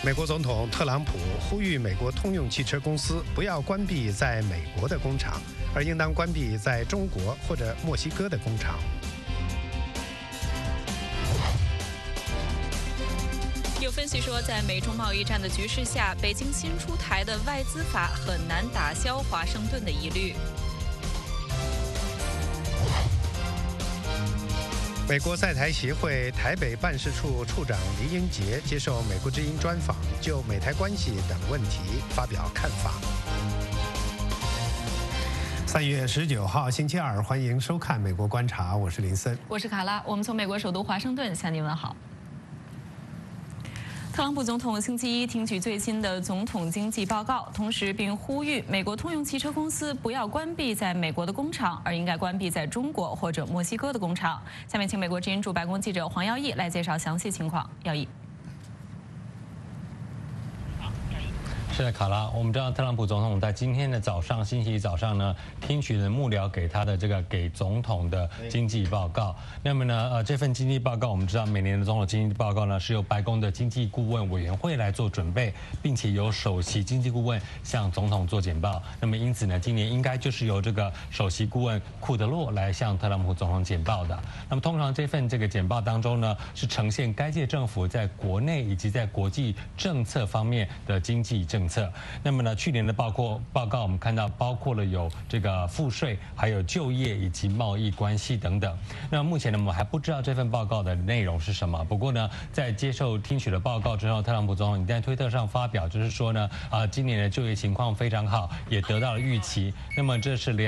美国总统特朗普呼吁美国通用汽车公司不要关闭在美国的工厂，而应当关闭在中国或者墨西哥的工厂。 有分析说，在美中贸易战的局势下，北京新出台的外资法很难打消华盛顿的疑虑。 美国在台协会台北办事处处长黎英杰接受美国之音专访，就美台关系等问题发表看法。3月19号星期二，欢迎收看《美国观察》，我是林森， 我是卡拉，我们从美国首都华盛顿向您问好。特朗普总统星期一听取最新的总统经济报告，同时并呼吁美国通用汽车公司不要关闭在美国的工厂，而应该关闭在中国或者墨西哥的工厂。下面请美国之音驻白宫记者黄耀义来介绍详细情况。耀义。 是的，卡拉，我们知道特朗普总统在今天的早上，星期一早上呢，听取了幕僚给他的这个给总统的经济报告。那么呢，这份经济报告，我们知道每年的总统经济报告呢，是由白宫的经济顾问委员会来做准备，并且由首席经济顾问向总统做简报。那么因此呢，今年应该就是由这个首席顾问库德洛来向特朗普总统简报的。那么通常这份这个简报当中呢，是呈现该届政府在国内以及在国际政策方面的经济政策。那么呢，去年的报告我们看到包括了有这个赋税，还有就业以及贸易关系等等。那目前呢，我们还不知道这份报告的内容是什么。不过呢，在接受听取了报告之后，特朗普总统在推特上发表，就是说呢，今年的就业情况非常好，也得到了预期。那么这是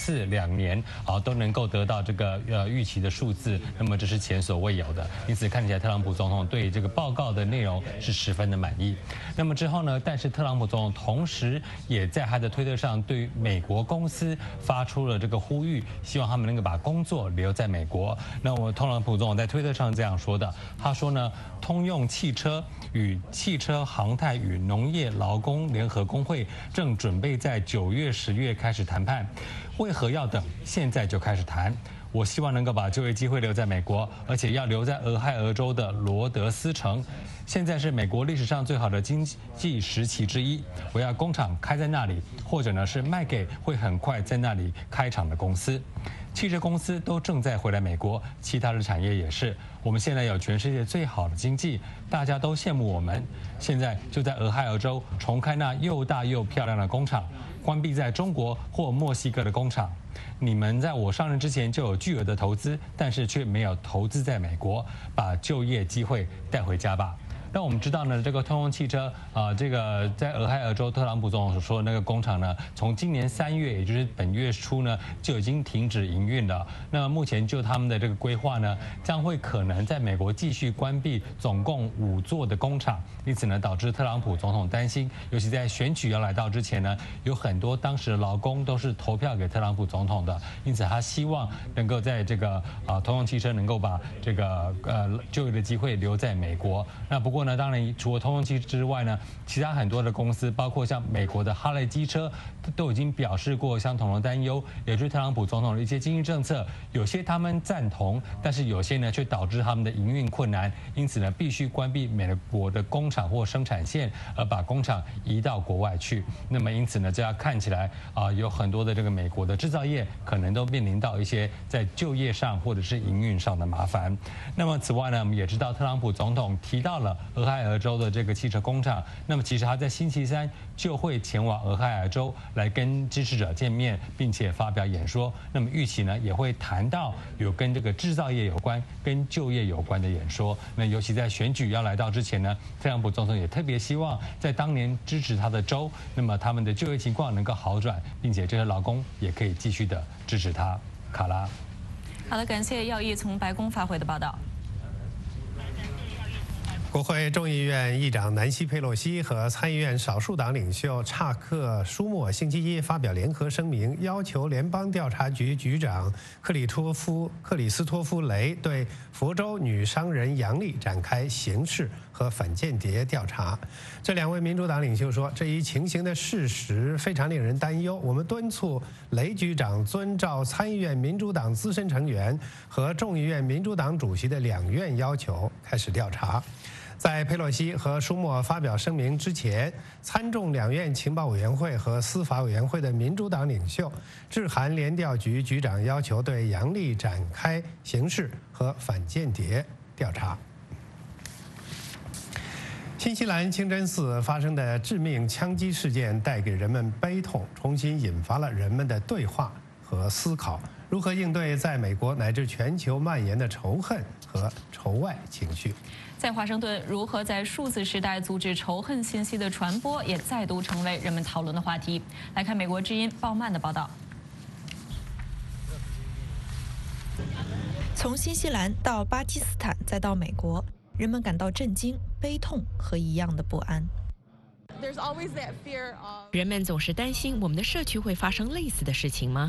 2年都能够得到这个预期的数字，那么这是前所未有的。因此看起来特朗普总统对这个报告的内容是十分的满意。那么之后呢，但是特朗普总统同时也在他的推特上对于美国公司发出了这个呼吁，希望他们能够把工作留在美国。那特朗普总统在推特上这样说的，他说呢，通用汽车与汽车航太与农业劳工联合工会正准备在9月、10月开始谈判，为何要等？现在就开始谈。我希望能够把就业机会留在美国，而且要留在俄亥俄州的罗德斯城。现在是美国历史上最好的经济时期之一，我要工厂开在那里，或者呢是卖给会很快在那里开厂的公司。汽车公司都正在回来美国，其他的产业也是。我们现在有全世界最好的经济，大家都羡慕我们。现在就在俄亥俄州重开那又大又漂亮的工厂，关闭在中国或墨西哥的工厂。你们在我上任之前就有巨额的投资，但是却没有投资在美国，把就业机会带回家吧。那我们知道呢，这个通用汽车这个在俄亥俄州特朗普总统所说的那个工厂呢，从今年3月，也就是本月初呢，就已经停止营运了。那目前就他们的这个规划呢，将会可能在美国继续关闭总共5座的工厂，因此呢，导致特朗普总统担心，尤其在选举要来到之前呢，有很多当时的劳工都是投票给特朗普总统的，因此他希望能够在这个通用汽车能够把这个就业的机会留在美国。那不过呢，当然除了通用汽车之外呢，其他很多的公司，包括像美国的哈雷机车，都已经表示过相同的担忧，也就是特朗普总统的一些经济政策，有些他们赞同，但是有些呢却导致他们的营运困难，因此呢必须关闭美国的工厂或生产线，而把工厂移到国外去。那么因此呢，这样看起来有很多的这个美国的制造业可能都面临到一些在就业上或者是营运上的麻烦。那么此外呢，我们也知道特朗普总统提到了俄亥俄州的这个汽车工厂，那么其实他在星期3就会前往俄亥俄州来跟支持者见面，并且发表演说。那么预期呢也会谈到有跟这个制造业有关、跟就业有关的演说。那尤其在选举要来到之前呢，特朗普总统也特别希望在当年支持他的州，那么他们的就业情况能够好转，并且这些劳工也可以继续的支持他。卡拉， 好的，感谢耀义从白宫发回的报道。 国会众议院议长南希·佩洛西和参议院少数党领袖查克·舒默星期一发表联合声明，要求联邦调查局局长克里斯托夫·雷对佛州女商人杨丽展开刑事和反间谍调查。这2位民主党领袖说，这一情形的事实非常令人担忧，我们敦促雷局长遵照参议院民主党资深成员和众议院民主党主席的2院要求，开始调查。 在佩洛西和舒默发表声明之前，参众两院情报委员会和司法委员会的民主党领袖致函联调局局长，要求对杨丽展开刑事和反间谍调查。新西兰清真寺发生的致命枪击事件带给人们悲痛，重新引发了人们的对话和思考，如何应对在美国乃至全球蔓延的仇恨和仇外情绪。 在华盛顿，如何在数字时代阻止仇恨信息的传播，也再度成为人们讨论的话题。来看美国之音鲍曼的报道。 从新西兰到巴基斯坦，再到美国，人们感到震惊、悲痛和一样的不安。 人们总是担心我们的社区会发生类似的事情吗？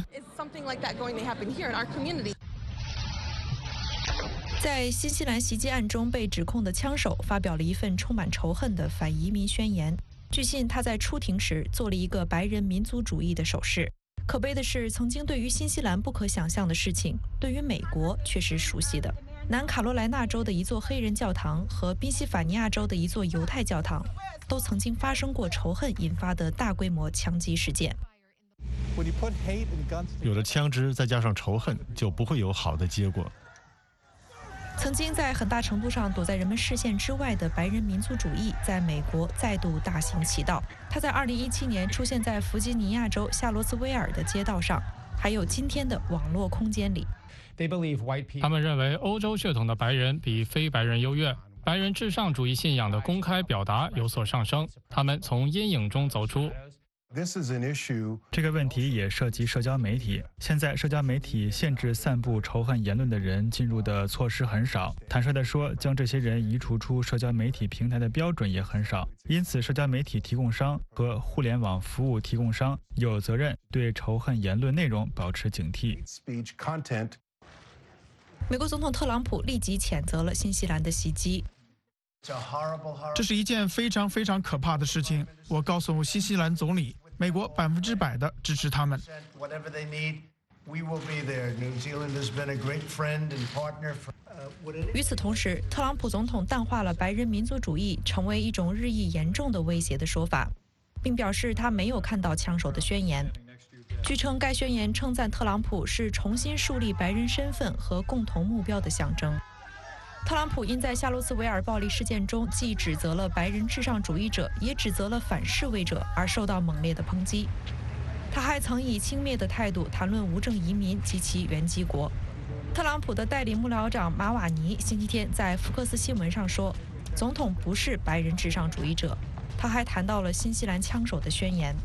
在新西兰袭击案中被指控的枪手发表了一份充满仇恨的反移民宣言。据信，他在出庭时做了一个白人民族主义的手势。可悲的是，曾经对于新西兰不可想象的事情，对于美国却是熟悉的。南卡罗来纳州的一座黑人教堂和宾夕法尼亚州的一座犹太教堂，都曾经发生过仇恨引发的大规模枪击事件。 有了枪支，再加上仇恨，就不会有好的结果。 曾经在很大程度上躲在人们视线之外的白人民族主义，在美国再度大行其道。它在2017年出现在弗吉尼亚州夏罗茨威尔的街道上，还有今天的网络空间里。 他们认为欧洲血统的白人比非白人优越，白人至上主义信仰的公开表达有所上升，他们从阴影中走出。 这个问题也涉及社交媒体。现在，社交媒体限制散布仇恨言论的人进入的措施很少。坦率地说，将这些人移除出社交媒体平台的标准也很少。因此，社交媒体提供商和互联网服务提供商有责任对仇恨言论内容保持警惕。 美国总统特朗普立即谴责了新西兰的袭击。 这是一件非常非常可怕的事情。我告诉新西兰总理，美国100%的支持他们。 与此同时，特朗普总统淡化了白人民族主义成为一种日益严重的威胁的说法，并表示他没有看到枪手的宣言。据称，该宣言称赞特朗普是重新树立白人身份和共同目标的象征。特朗普因在夏洛茨维尔暴力事件中既指责了白人至上主义者，也指责了反示威者，而受到猛烈的抨击。他还曾以轻蔑的态度谈论无证移民及其原籍国。特朗普的代理幕僚长马瓦尼星期天在福克斯新闻上说，总统不是白人至上主义者。他还谈到了新西兰枪手的宣言。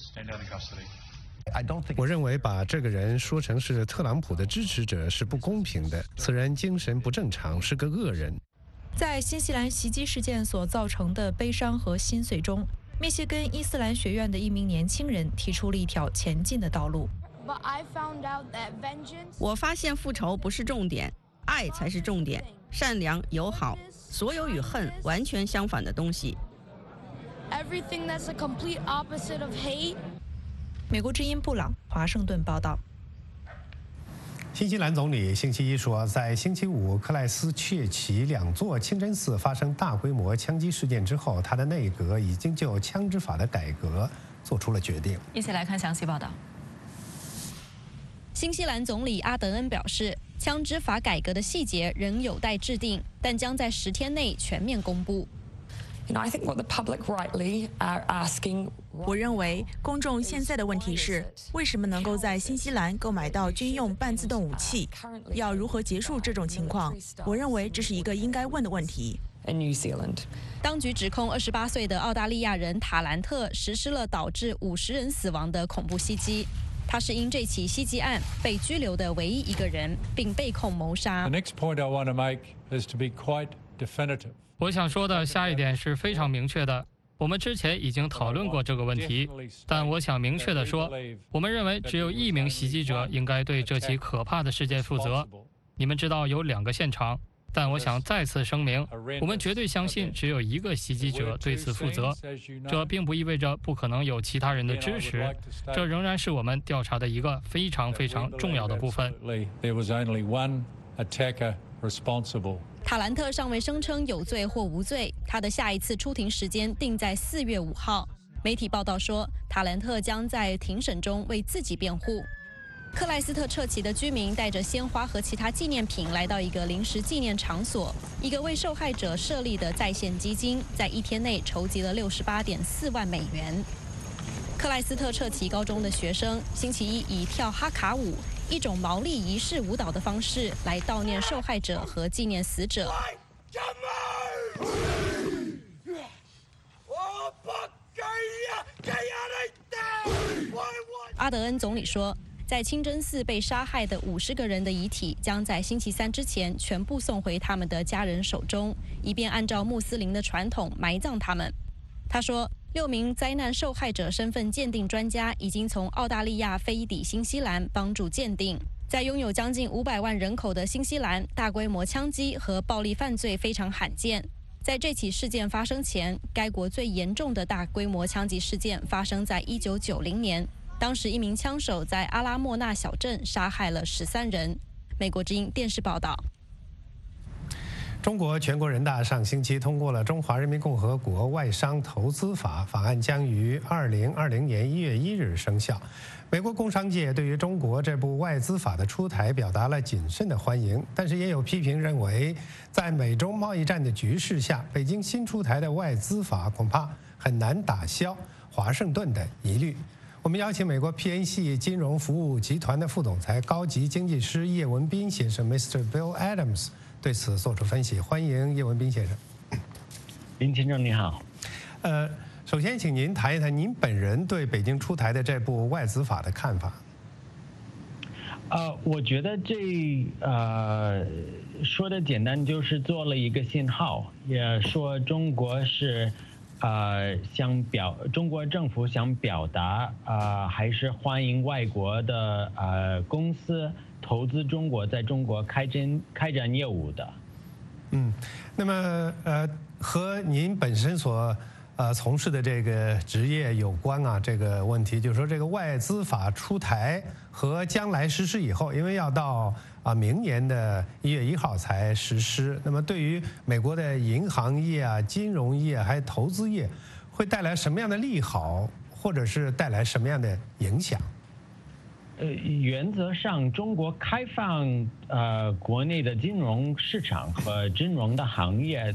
我认为把这个人说成是特朗普的支持者是不公平的。此人精神不正常，是个恶人。 在新西兰袭击事件所造成的悲伤和心碎中，密歇根伊斯兰学院的一名年轻人提出了一条前进的道路。 我发现复仇不是重点，爱才是重点，善良、友好，所有与恨完全相反的东西。 美国之音布朗，华盛顿报道。 新西兰总理星期一说，在星期五克莱斯切奇两座清真寺发生大规模枪击事件之后，他的内阁已经就枪支法的改革做出了决定。 一起来看详细报道。 新西兰总理阿德恩表示，枪支法改革的细节仍有待制定，但将在10天内全面公布。 我认为公众现在的问题是，为什么能够在新西兰购买到军用半自动武器？要如何结束这种情况？我认为这是一个应该问的问题。 当局指控28岁的澳大利亚人塔兰特实施了导致50人死亡的恐怖袭击。他是因这起袭击案被拘留的唯一一个人，并被控谋杀。 我想说的下一点是非常明确的。我们之前已经讨论过这个问题，但我想明确地说，我们认为只有一名袭击者应该对这起可怕的事件负责。你们知道有2个现场，但我想再次声明，我们绝对相信只有一个袭击者对此负责。这并不意味着不可能有其他人的支持，这仍然是我们调查的一个非常非常重要的部分。 塔兰特尚未声称有罪或无罪，他的下一次出庭时间定在4月5号。媒体报道说，塔兰特将在庭审中为自己辩护。克莱斯特彻奇的居民带着鲜花和其他纪念品来到一个临时纪念场所，一个为受害者设立的在线基金在1天内筹集了68.4万美元。克莱斯特彻奇高中的学生星期一以跳哈卡舞，一种毛利仪式舞蹈的方式来悼念受害者和纪念死者。阿德恩总理说，在清真寺被杀害的50个人的遗体将在星期3之前全部送回他们的家人手中，以便按照穆斯林的传统埋葬他们。他说，6名灾难受害者身份鉴定专家已经从澳大利亚飞抵新西兰帮助鉴定。在拥有将近500万人口的新西兰，大规模枪击和暴力犯罪非常罕见。在这起事件发生前，该国最严重的大规模枪击事件发生在1990年。当时一名枪手在阿拉莫纳小镇杀害了13人。美国之音电视报道。 中国全国人大上星期通过了《中华人民共和国外商投资法》，法案将于2020年1月1日生效。美国工商界对于中国这部外资法的出台表达了谨慎的欢迎，但是也有批评认为，在美中贸易战的局势下，北京新出台的外资法恐怕很难打消华盛顿的疑虑。我们邀请美国 PNC 金融服务集团的副总裁、高级经济师叶文斌先生 Mr. Bill Adams 对此做出分析。欢迎叶文斌先生。 林先生你好。 首先请您谈一谈您本人对北京出台的这部外资法的看法。 我觉得说的简单，就是做了一个信号，也说中国是中国政府想表达还是欢迎外国的公司投资中国，在中国开展业务的。 那么和您本身所从事的这个职业有关啊，这个问题就是说，这个外资法出台和将来实施以后，因为要到明年的1月1号才实施，那么对于美国的银行业啊、金融业还有投资业，会带来什么样的利好，或者是带来什么样的影响？ 原则上，中国开放国内的金融市场和金融的行业，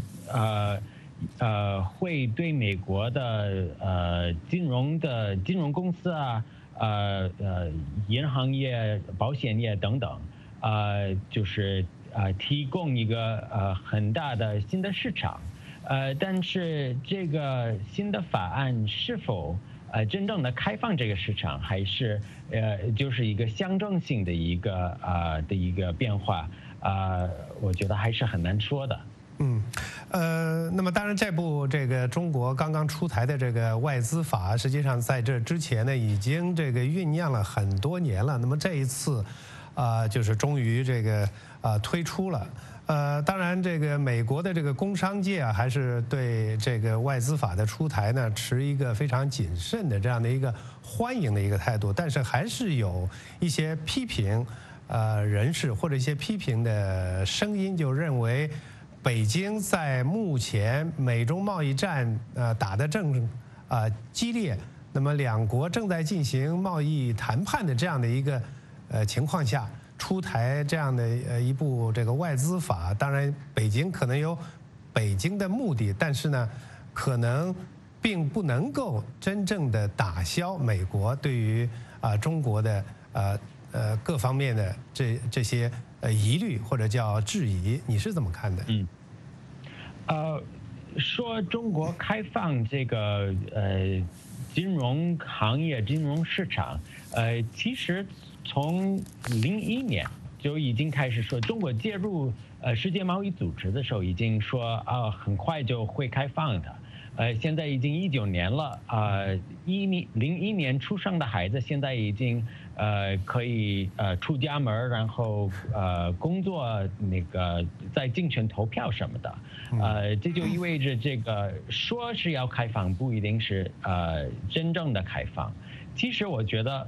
会对美国的金融公司啊，银行业、保险业等等，就是提供一个很大的新的市场。但是这个新的法案是否真正的开放这个市场，还是就是一个象征性的一个变化，我觉得还是很难说的。 那么当然，这个中国刚刚出台的这个外资法，实际上在这之前呢，已经这个酝酿了很多年了。那么这一次，就是终于这个推出了。当然，这个美国的这个工商界啊，还是对这个外资法的出台呢，持一个非常谨慎的这样的一个欢迎的一个态度。但是还是有一些批评人士或者一些批评的声音，就认为北京在目前美中贸易战打得正激烈，那么两国正在进行贸易谈判的这样的一个情况下，出台这样的一部这个外资法，当然北京可能有北京的目的，但是呢，可能并不能够真正的打消美国对于中国的各方面的这些疑虑或者叫质疑，你是怎么看的？ 说中国开放这个金融行业、金融市场，其实从2001年就已经开始说，中国介入世界贸易组织的时候已经说很快就会开放的。现在已经19年了，01年出生的孩子现在已经可以出家门，然后工作那个在竞选投票什么的，这就意味着这个说是要开放，不一定是真正的开放。其实我觉得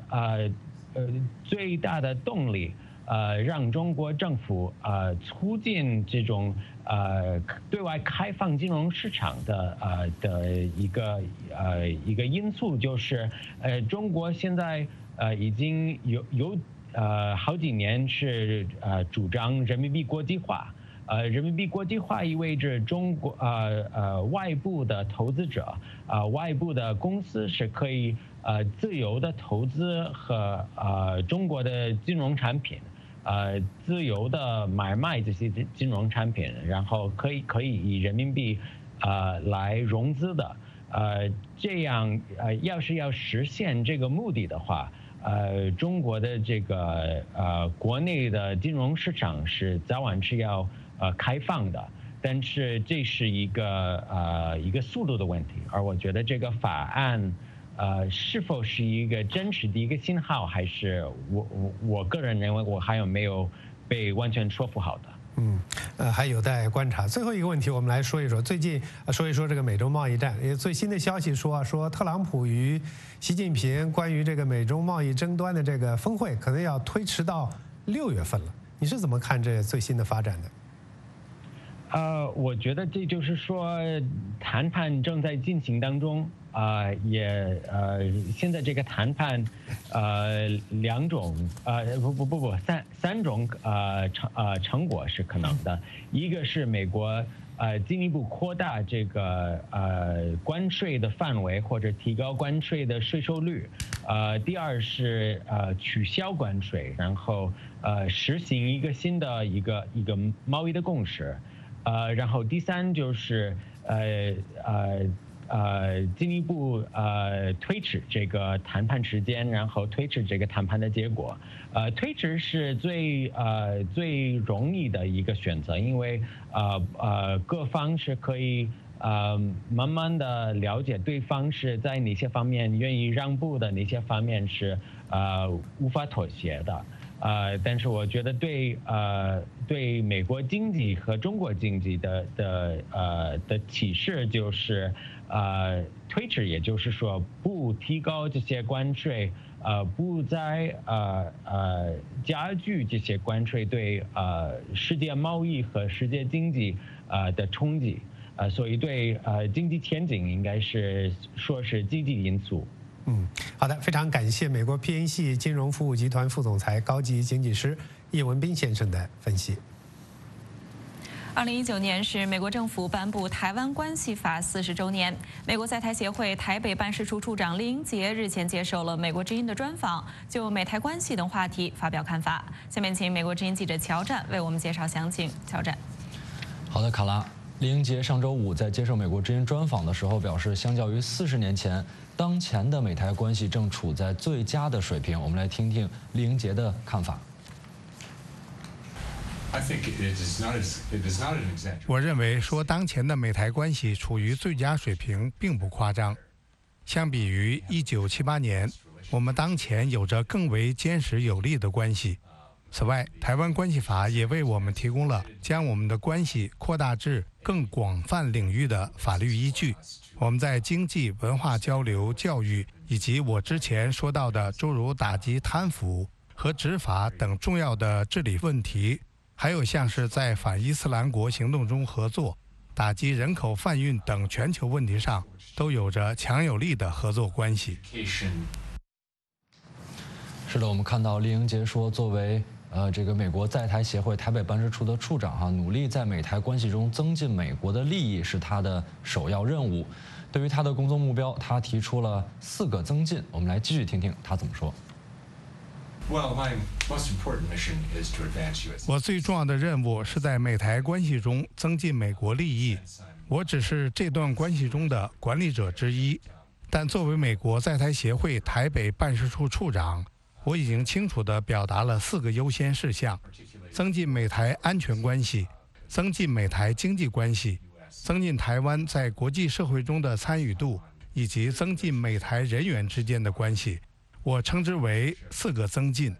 最大的动力让中国政府促进这种对外开放金融市场的一个因素，就是中国现在已经有好几年是主张人民币国际化。人民币国际化意味着中国外部的投资者外部的公司是可以自由的投资和中国的金融产品。自由的买卖这些金融产品，然后可以以人民币来融资的，这样要实现这个目的的话，中国的这个国内的金融市场是早晚是要开放的，但是这是一个速度的问题，而我觉得这个法案。是否是一个真实的一个信号，还是我个人认为我还有没有被完全说服好的？ 还有待观察。最后一个问题，我们来说一说最近说一说这个美中贸易战。最新的消息说特朗普与习近平关于这个美中贸易争端的这个峰会可能要推迟到6月份了。你是怎么看这最新的发展的？ 我觉得这就是说谈判正在进行当中。现在这个谈判，三种成果是可能的。一个是美国进一步扩大这个关税的范围或者提高关税的税收率，第二是取消关税，然后实行一个新的一个贸易的共识，然后第三就是进一步推迟这个谈判时间，然后推迟这个谈判的结果。推迟是最容易的一个选择，因为各方是可以慢慢的了解对方是在哪些方面愿意让步的，哪些方面是无法妥协的。但是我觉得对美国经济和中国经济的启示就是推迟，也就是说不提高这些关税，不再加剧这些关税对世界贸易和世界经济的冲击，所以对经济前景应该是说是积极因素。 好的，非常感谢美国 PNC 金融服务集团副总裁、高级经济师叶文斌先生的分析。 2019年是美国政府颁布《台湾关系法》40周年。美国在台协会台北办事处处长厉英杰日前接受了美国之音的专访，就美台关系等话题发表看法。下面请美国之音记者乔战为我们介绍详情。乔战。 好的，卡拉。厉英杰上周五在接受美国之音专访的时候表示，相较于40年前，当前的美台关系正处在最佳的水平。我们来听听厉英杰的看法。 我认为说当前的美台关系处于最佳水平并不夸张。相比于1978年，我们当前有着更为坚实有力的关系。此外，台湾关系法也为我们提供了将我们的关系扩大至更广泛领域的法律依据。我们在经济、文化交流、教育以及我之前说到的诸如打击贪腐和执法等重要的治理问题，还有像是在反伊斯兰国行动中合作、打击人口贩运等全球问题上，都有着强有力的合作关系。 是的，我们看到厉英杰说，作为这个美国在台协会台北办事处的处长努力在美台关系中增进美国的利益是他的首要任务。对于他的工作目标，他提出了4个增进。我们来继续听听他怎么说。 我最重要的任务是在美台关系中增进美国利益。我只是这段关系中的管理者之一，但作为美国在台协会台北办事处处长，我已经清楚地表达了4个优先事项：增进美台安全关系，增进美台经济关系，增进台湾在国际社会中的参与度，以及增进美台人员之间的关系。我称之为4个增进。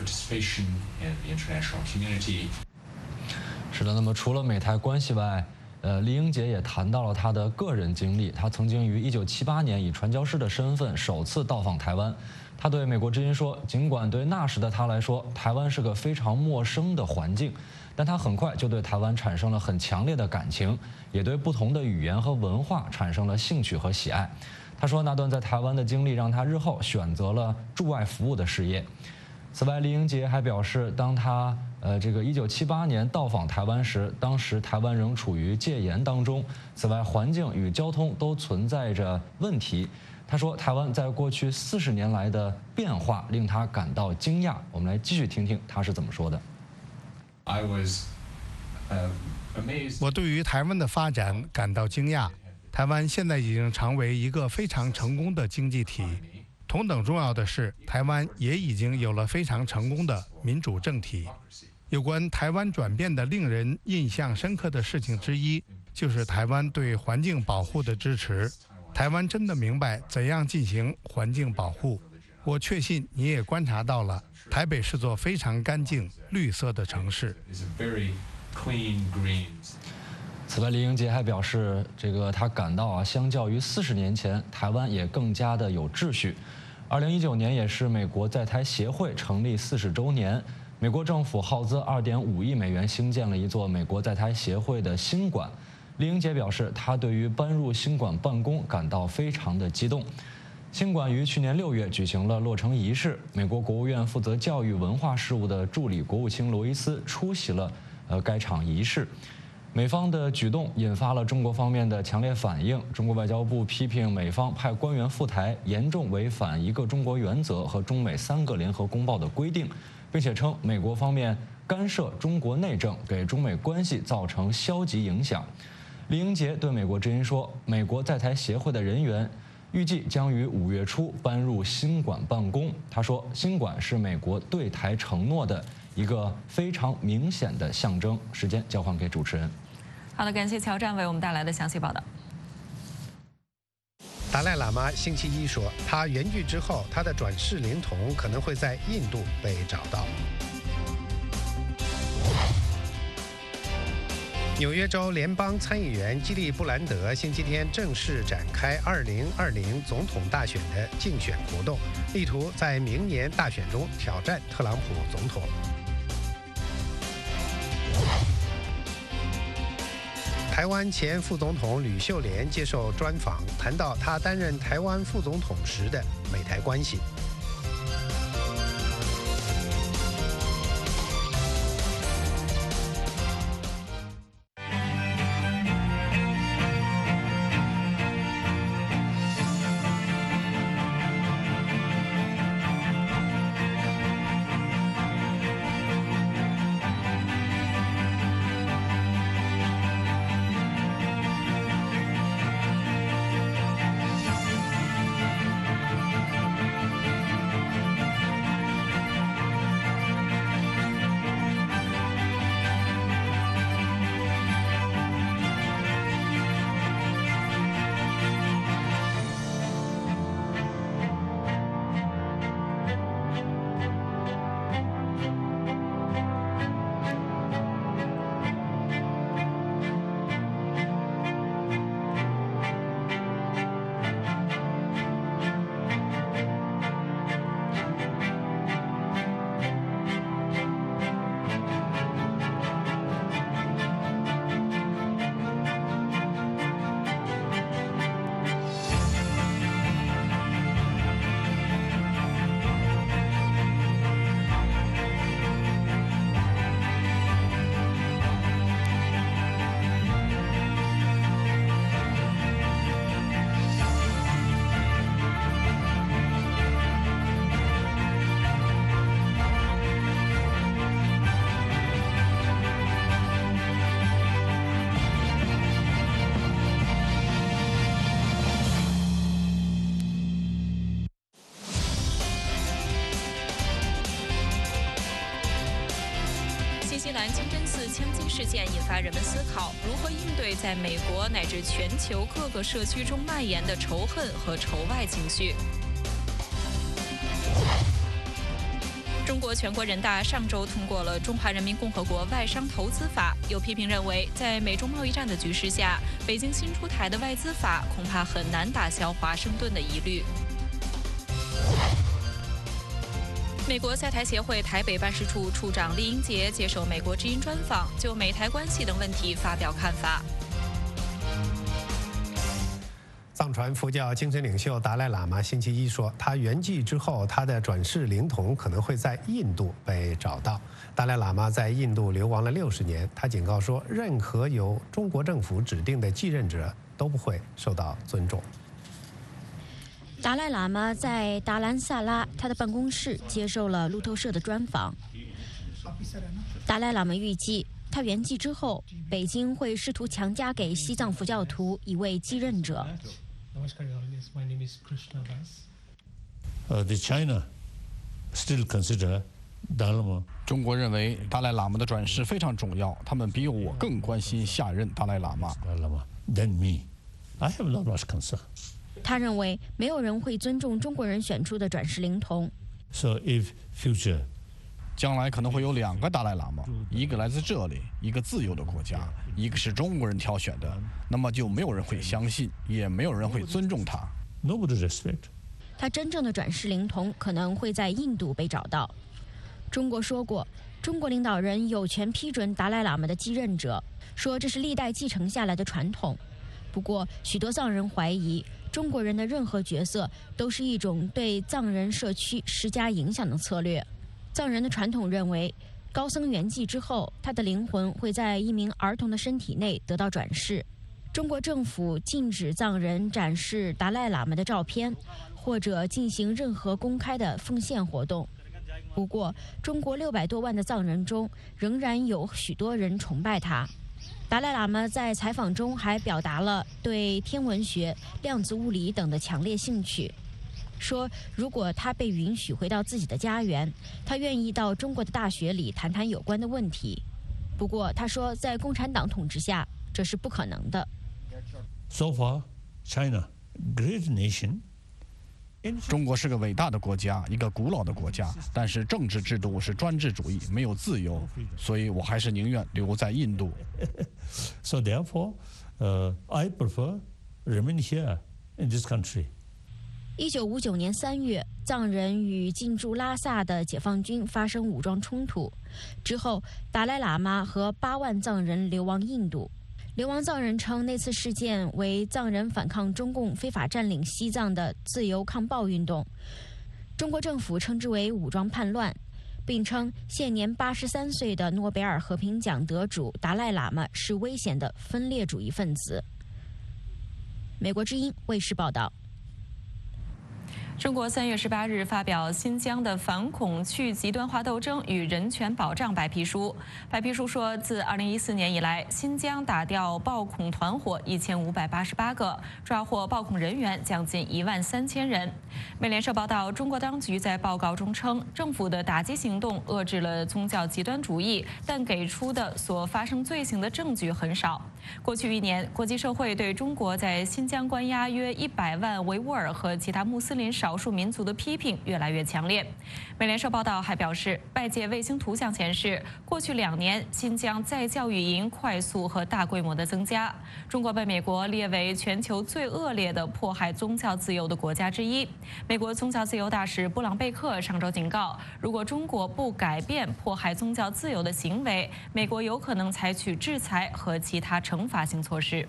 是的，那么除了美台关系外， 李英杰也谈到了他的个人经历，他曾经于1978年以传教士的身份首次到访台湾。他对美国之音说，尽管对那时的他来说，台湾是个非常陌生的环境，但他很快就对台湾产生了很强烈的感情，也对不同的语言和文化产生了兴趣和喜爱。他说，那段在台湾的经历让他日后选择了驻外服务的事业。此外，李英杰还表示，当他1978年到访台湾时，当时台湾仍处于戒严当中。此外，环境与交通都存在着问题。他说，台湾在过去40年来的变化令他感到惊讶。我们来继续听听他是怎么说的。 我对于台湾的发展感到惊讶。台湾现在已经成为一个非常成功的经济体。同等重要的是，台湾也已经有了非常成功的民主政体。有关台湾转变的令人印象深刻的事情之一，就是台湾对环境保护的支持。台湾真的明白怎样进行环境保护。我确信你也观察到了，台北是座非常干净、绿色的城市。 此外，李英杰还表示，他感到相较于40年前，台湾也更加的有秩序。2019年也是美国在台协会成立40周年，美国政府耗资2.5亿美元兴建了一座美国在台协会的新馆。李英杰表示，他对于搬入新馆办公感到非常的激动。新馆于去年6月举行了落成仪式，美国国务院负责教育文化事务的助理国务卿罗伊斯出席了该场仪式。美方的举动引发了中国方面的强烈反应。中国外交部批评美方派官员赴台，严重违反一个中国原则和中美3个联合公报的规定，并且称美国方面干涉中国内政，给中美关系造成消极影响。李英杰对美国之音说，美国在台协会的人员预计将于5月初搬入新馆办公。他说，新馆是美国对台承诺的一个非常明显的象征。时间交还给主持人。 好的，感谢乔战为我们带来的详细报道。 达赖喇嘛星期一说，他圆寂之后，他的转世灵童可能会在印度被找到。纽约州联邦参议员基利布兰德星期天正式展开2020总统大选的竞选活动，力图在明年大选中挑战特朗普总统。台湾前副总统吕秀莲接受专访，谈到他担任台湾副总统时的美台关系。 新西兰清真寺枪击事件引发人们思考如何应对在美国乃至全球各个社区中蔓延的仇恨和仇外情绪。 中国全国人大上周通过了《中华人民共和国外商投资法》，有批评认为，在美中贸易战的局势下，北京新出台的外资法恐怕很难打消华盛顿的疑虑。美国在台协会台北办事处处长厉英杰接受美国之音专访，就美台关系等问题发表看法。 藏传佛教精神领袖达赖喇嘛星期一说，他圆寂之后，他的转世灵童可能会在印度被找到。达赖喇嘛在印度流亡了60年，他警告说，任何由中国政府指定的继任者都不会受到尊重。 达赖喇嘛在达兰萨拉他的办公室接受了路透社的专访。达赖喇嘛预计，他圆寂之后，北京会试图强加给西藏佛教徒一位继任者。 China still consider Dalai Lama. 中国认为达赖喇嘛的转世非常重要，他们比我更关心下任达赖喇嘛。 Than me, I have not much concern. 他认为没有人会尊重中国人选出的转世灵童。 So if future 将来可能会有2个达赖喇嘛，一个来自这里，一个自由的国家，一个是中国人挑选的，那么就没有人会相信，也没有人会尊重他。 Nobody respect. 他真正的转世灵童可能会在印度被找到。中国说过，中国领导人有权批准达赖喇嘛的继任者，说这是历代继承下来的传统。不过，许多藏人怀疑，中国人的任何决策都是一种对藏人社区施加影响的策略。藏人的传统认为，高僧圆寂之后，他的灵魂会在一名儿童的身体内得到转世。中国政府禁止藏人展示达赖喇嘛的照片，或者进行任何公开的奉献活动。不过，中国600多万的藏人中，仍然有许多人崇拜他。达赖喇嘛在采访中还表达了对天文学、量子物理等的强烈兴趣。说如果他被允许回到自己的家园，他愿意到中国的大学里谈谈有关的问题。不过他说，在共产党统治下，这是不可能的。 So far, China, great nation. 中国是个伟大的国家，一个古老的国家，但是政治制度是专制主义，没有自由，所以我还是宁愿留在印度。 So therefore, I prefer remain here in this country. 1959年3月，藏人与进驻拉萨的解放军发生武装冲突，之后达赖喇嘛和8万藏人流亡印度。流亡藏人称那次事件为藏人反抗中共非法占领西藏的自由抗暴运动，中国政府称之为武装叛乱，并称现年83岁的诺贝尔和平奖得主达赖喇嘛是危险的分裂主义分子。美国之音卫视报道。 中国3月18日发表新疆的反恐去极端化斗争与人权保障白皮书。白皮书说，自2014年以来，新疆打掉暴恐团伙1588个，抓获暴恐人员将近13000人。美联社报道，中国当局在报告中称，政府的打击行动遏制了宗教极端主义，但给出的所发生罪行的证据很少。过去1年，国际社会对中国在新疆关押约100万维吾尔和其他穆斯林少数民族的批评越来越强烈。美联社报道还表示，外界卫星图像显示，过去2年新疆再教育营快速和大规模的增加。中国被美国列为全球最恶劣的迫害宗教自由的国家之一。美国宗教自由大使布朗贝克上周警告，如果中国不改变迫害宗教自由的行为，美国有可能采取制裁和其他惩罚性措施。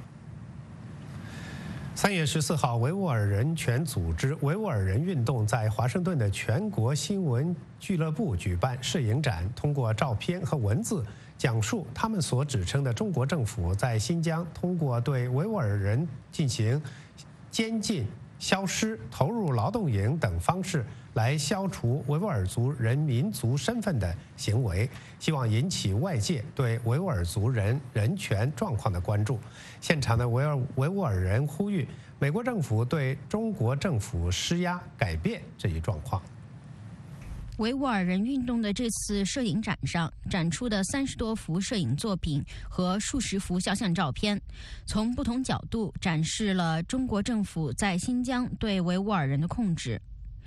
3月14号，维吾尔人权组织维吾尔人运动在华盛顿的全国新闻俱乐部举办摄影展，通过照片和文字讲述他们所指称的中国政府在新疆通过对维吾尔人进行监禁、消失、投入劳动营等方式来消除维吾尔族人民族身份的行为，希望引起外界对维吾尔族人人权状况的关注。现场的维吾尔人呼吁美国政府对中国政府施压，改变这一状况。 维吾尔人运动的这次摄影展上展出的30多幅摄影作品和数十幅肖像照片，从不同角度展示了中国政府在新疆对维吾尔人的控制。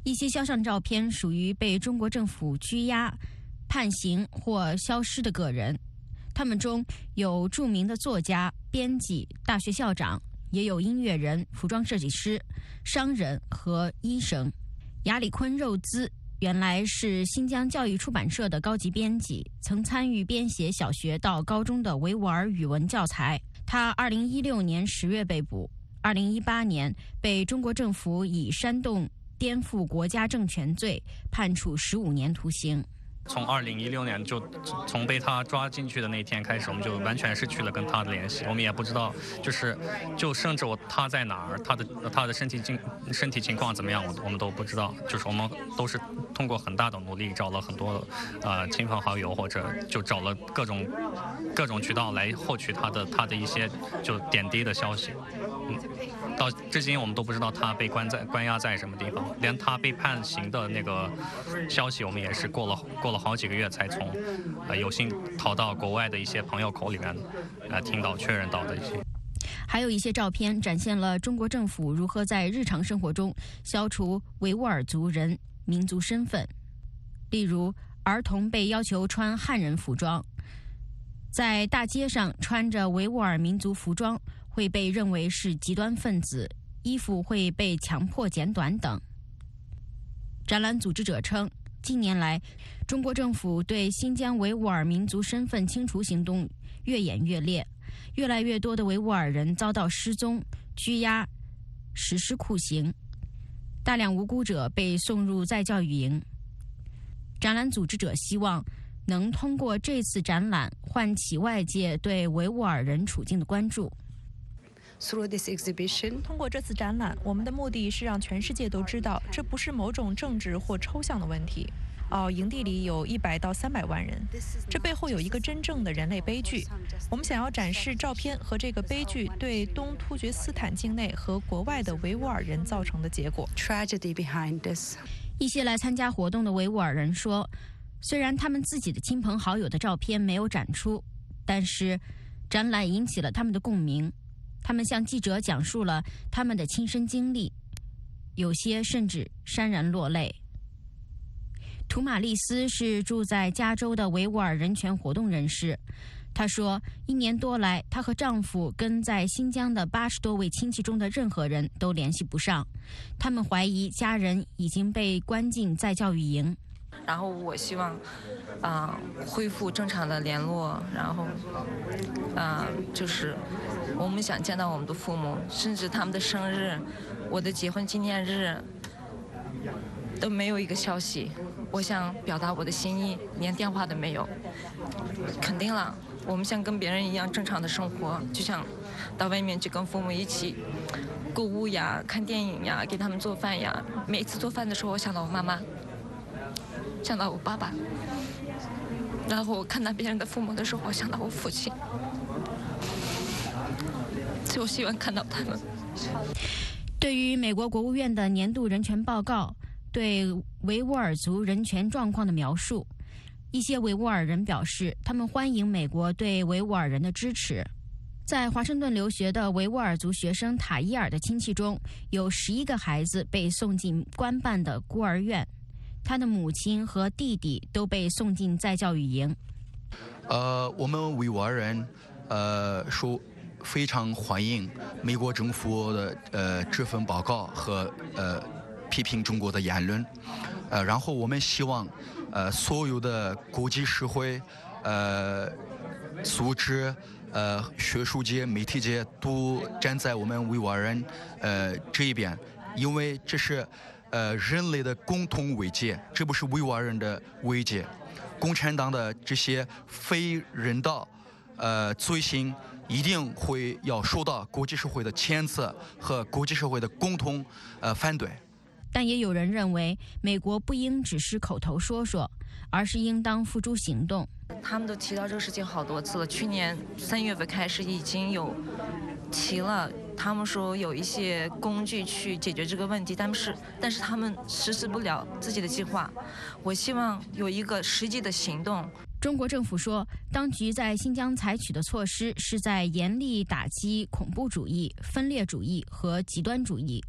一些肖像照片属于被中国政府拘押、判刑或消失的个人，他们中有著名的作家、编辑、大学校长，也有音乐人、服装设计师、商人和医生。亚里坤肉孜原来是新疆教育出版社的高级编辑，曾参与编写小学到高中的维吾尔语文教材。他2016年10月被捕，2018年被中国政府以煽动颠覆国家政权罪判处15年徒刑。 从2016年就从被他抓进去的那天开始，我们就完全失去了跟他的联系。我们也不知道，就甚至他在哪儿，他的身体情况怎么样，我们都不知道。就是我们都是通过很大的努力，找了很多亲朋好友，或者就找了各种渠道来获取他的一些就点滴的消息。到至今我们都不知道他被关押在什么地方，连他被判刑的那个消息，我们也是过了好几个月才从有幸逃到国外的一些朋友口里面听到确认到的一些。 还有一些照片展现了中国政府如何在日常生活中消除维吾尔族人民族身份，例如儿童被要求穿汉人服装，在大街上穿着维吾尔民族服装会被认为是极端分子，衣服会被强迫剪短等。展览组织者称，近年来中国政府对新疆维吾尔民族身份清除行动越演越烈，越来越多的维吾尔人遭到失踪、拘押、实施酷刑，大量无辜者被送入再教育营。展览组织者希望能通过这次展览唤起外界对维吾尔人处境的关注。 通过这次展览，我们的目的是让全世界都知道，这不是某种政治或抽象的问题。营地里有100到300万人，这背后有一个真正的人类悲剧。我们想要展示照片和这个悲剧对东突厥斯坦境内和国外的维吾尔人造成的结果。 一些来参加活动的维吾尔人说，虽然他们自己的亲朋好友的照片没有展出，但是展览引起了他们的共鸣。他们向记者讲述了他们的亲身经历，有些甚至潸然落泪。图马利斯是住在加州的维吾尔人权活动人士。她说，1年多来，她和丈夫跟在新疆的80多位亲戚中的任何人都联系不上，他们怀疑家人已经被关进再教育营。 然后我希望恢复正常的联络，然后就是我们想见到我们的父母，甚至他们的生日、我的结婚纪念日都没有一个消息。我想表达我的心意，连电话都没有。肯定了，我们像跟别人一样正常的生活，就像到外面去跟父母一起购物呀、看电影呀、给他们做饭呀。每次做饭的时候，我想到我妈妈，想到我爸爸，然后我看到别人的父母的时候，我想到我父亲，所以我希望看到他们。 对于美国国务院的年度人权报告对维吾尔族人权状况的描述，一些维吾尔人表示，他们欢迎美国对维吾尔人的支持。在华盛顿留学的维吾尔族学生塔伊尔的亲戚中，有11个孩子被送进官办的孤儿院，他的母亲和弟弟都被送进再教育营。 我们维吾尔人说非常欢迎美国政府的这份报告和批评中国的言论，然后我们希望所有的国际社会组织学术界、媒体界都站在我们维吾尔人这一边，因为这是人类的共同危机，这不是维吾尔人的危机。共产党的这些非人道罪行一定会要受到国际社会的谴责和国际社会的共同反对。 但也有人认为，美国不应只是口头说说，而是应当付诸行动。 他们都提到这个事情好多次了，去年3月份开始已经有提了，他们说有一些工具去解决这个问题，但是他们实施不了自己的计划。我希望有一个实际的行动。 中国政府说，当局在新疆采取的措施是在严厉打击恐怖主义、分裂主义和极端主义。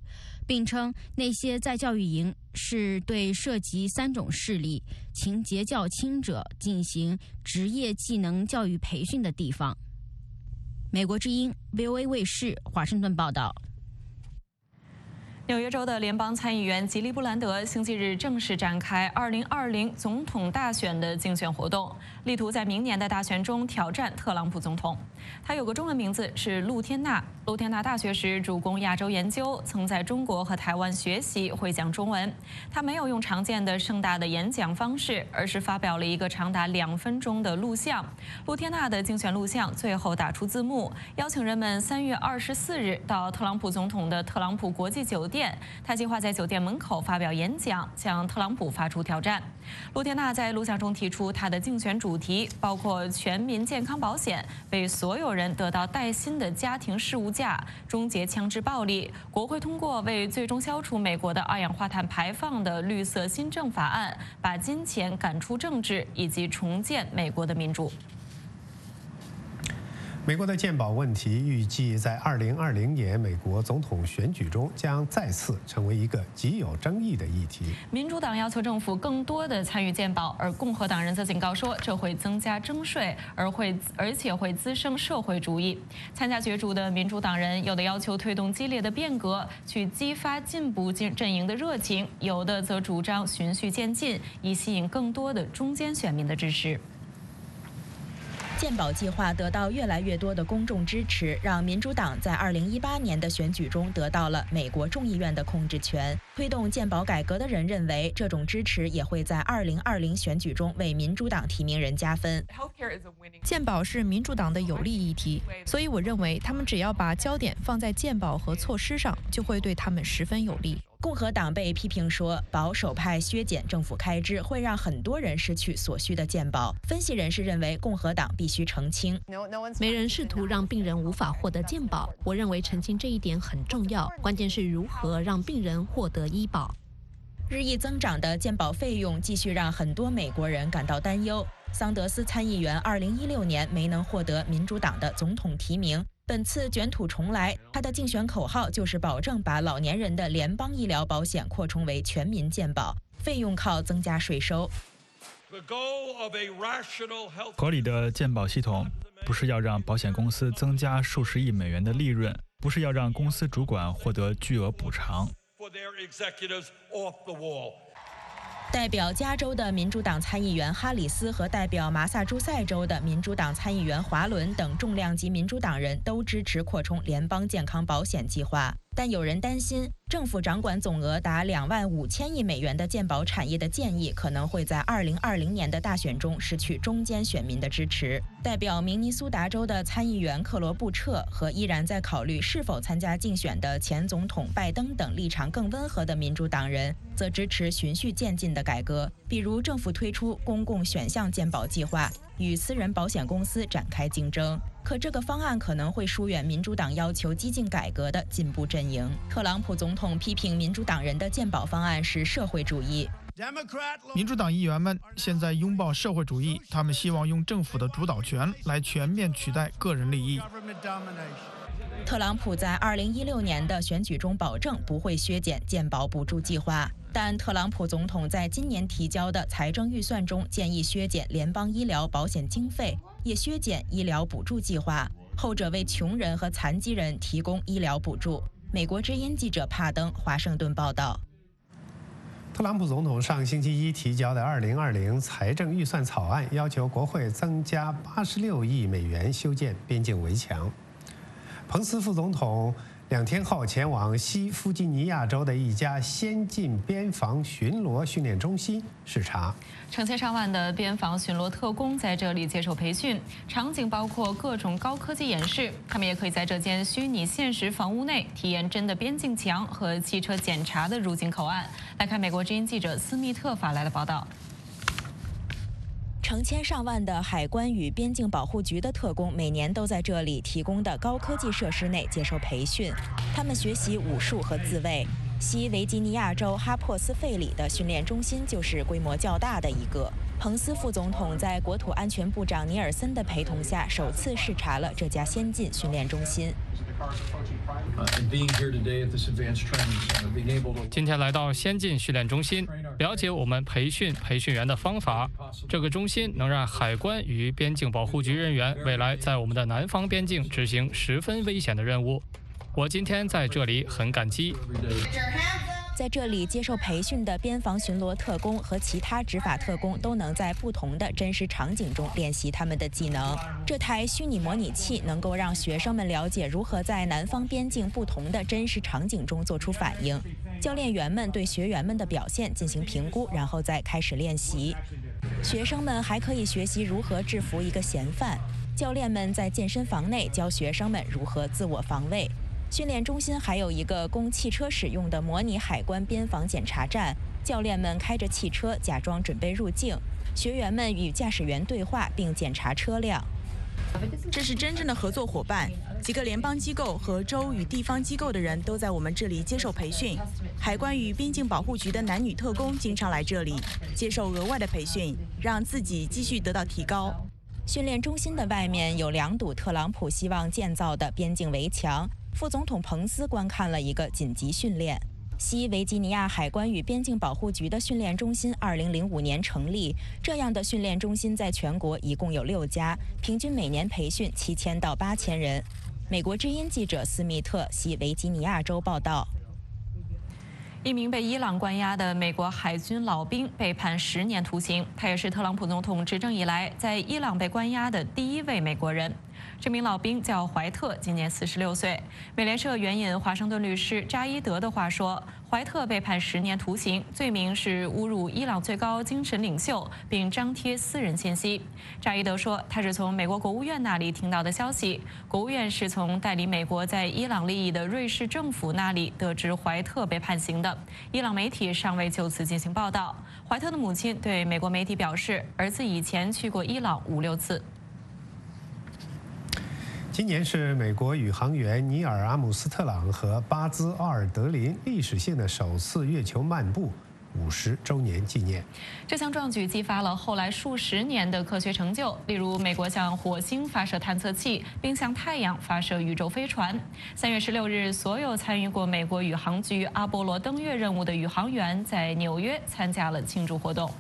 并称那些在教育营是对涉及3种势力、情节较轻者进行职业技能教育培训的地方。美国之音 VOA 卫视华盛顿报道。 纽约州的联邦参议员吉利布兰德星期日正式展开2020总统大选的竞选活动，力图在明年的大选中挑战特朗普总统。他有个中文名字是陆天纳。陆天纳大学时主攻亚洲研究，曾在中国和台湾学习，会讲中文。他没有用常见的盛大的演讲方式，而是发表了一个长达2分钟的录像。陆天纳的竞选录像最后打出字幕，邀请人们3月24日到特朗普总统的特朗普国际酒店。他计划在酒店门口发表演讲，向特朗普发出挑战。陆天纳在录像中提出他的竞选主题包括全民健康保险、为所有人得到带薪的家庭事务假、终结枪支暴力、国会通过为最终消除美国的二氧化碳排放的绿色新政法案、把金钱赶出政治以及重建美国的民主。 美国的健保问题预计在2020年美国总统选举中将再次成为一个极有争议的议题。 民主党要求政府更多的参与健保，而共和党人则警告说，这会增加征税，而且会滋生社会主义。参加角逐的民主党人有的要求推动激烈的变革，去激发进步阵营的热情；有的则主张循序渐进，以吸引更多的中间选民的支持。 健保计划得到越来越多的公众支持，让民主党在2018年的选举中得到了美国众议院的控制权。推动健保改革的人认为，这种支持也会在2020选举中为民主党提名人加分。 健保是民主党的有利议题，所以我认为他们只要把焦点放在健保和措施上，就会对他们十分有利。 共和党被批评说，保守派削减政府开支会让很多人失去所需的健保。分析人士认为，共和党必须澄清。 没人试图让病人无法获得健保，我认为澄清这一点很重要。关键是如何让病人获得医保。 日益增长的健保费用继续让很多美国人感到担忧。桑德斯参议员2016年没能获得民主党的总统提名。本次卷土重来，他的竞选口号就是保证把老年人的联邦医疗保险扩充为全民健保，费用靠增加税收。 合理的健保系统不是要让保险公司增加数十亿美元的利润，不是要让公司主管获得巨额补偿。 代表加州的民主党参议员哈里斯和代表麻萨诸塞州的民主党参议员华伦等重量级民主党人都支持扩充联邦健康保险计划。但有人担心，政府掌管总额达25000亿美元的健保产业的建议可能会在2020年的大选中失去中间选民的支持。代表明尼苏达州的参议员克罗布彻和依然在考虑是否参加竞选的前总统拜登等立场更温和的民主党人，则支持循序渐进的改革，比如政府推出公共选项健保计划，与私人保险公司展开竞争。可这个方案可能会疏远民主党要求激进改革的进步阵营。特朗普总统批评民主党人的健保方案是社会主义。 民主党议员们现在拥抱社会主义，他们希望用政府的主导权来全面取代个人利益。 特朗普在2016年的选举中保证不会削减健保补助计划，但特朗普总统在今年提交的财政预算中建议削减联邦医疗保险经费，也削减医疗补助计划，后者为穷人和残疾人提供医疗补助。美国之音记者帕登华盛顿报道。 特朗普总统上星期一提交的2020财政预算草案要求国会增加86亿美元修建边境围墙。彭斯副总统2天后前往西弗吉尼亚州的一家先进边防巡逻训练中心视察。 成千上万的边防巡逻特工在这里接受培训，场景包括各种高科技演示。他们也可以在这间虚拟现实房屋内体验真的边境墙和汽车检查的入境口岸。来看美国之音记者斯密特发来的报道。 成千上万的海关与边境保护局的特工每年都在这里提供的高科技设施内接受培训，他们学习武术和自卫。西维吉尼亚州哈珀斯费里的训练中心就是规模较大的一个。彭斯副总统在国土安全部长尼尔森的陪同下首次视察了这家先进训练中心。 今天来到先进训练中心，了解我们培训员的方法。这个中心能让海关与边境保护局人员未来在我们的南方边境执行十分危险的任务。我今天在这里很感激。 在这里接受培训的边防巡逻特工和其他执法特工都能在不同的真实场景中练习他们的技能。这台虚拟模拟器能够让学生们了解如何在南方边境不同的真实场景中做出反应。教练员们对学员们的表现进行评估，然后再开始练习。学生们还可以学习如何制服一个嫌犯。教练们在健身房内教学生们如何自我防卫。训练中心还有一个供汽车使用的模拟海关边防检查站，教练们开着汽车假装准备入境，学员们与驾驶员对话并检查车辆。 这是真正的合作伙伴，几个联邦机构和州与地方机构的人都在我们这里接受培训。海关与边境保护局的男女特工经常来这里接受额外的培训，让自己继续得到提高。 训练中心的外面有2堵特朗普希望建造的边境围墙。副总统彭斯观看了一个紧急训练。西维吉尼亚海关与边境保护局的训练中心2005年成立，这样的训练中心在全国一共有6家，平均每年培训7000到8000人。美国之音记者斯密特，西维吉尼亚州报道。 一名被伊朗关押的美国海军老兵被判10年徒刑，他也是特朗普总统执政以来在伊朗被关押的第1位美国人。这名老兵叫怀特，今年46岁。美联社援引华盛顿律师扎伊德的话说，怀特被判10年徒刑，罪名是侮辱伊朗最高精神领袖，并张贴私人信息。扎伊德说，他是从美国国务院那里听到的消息，国务院是从代理美国在伊朗利益的瑞士政府那里得知怀特被判刑的。伊朗媒体尚未就此进行报道。怀特的母亲对美国媒体表示，儿子以前去过伊朗5、6次。 今年是美国宇航员尼尔·阿姆斯特朗和巴兹·奥尔德林历史性的首次月球漫步50周年纪念。 这项壮举激发了后来数十年的科学成就，例如美国向火星发射探测器，并向太阳发射宇宙飞船。3月16日，所有参与过美国宇航局阿波罗登月任务的宇航员在纽约参加了庆祝活动。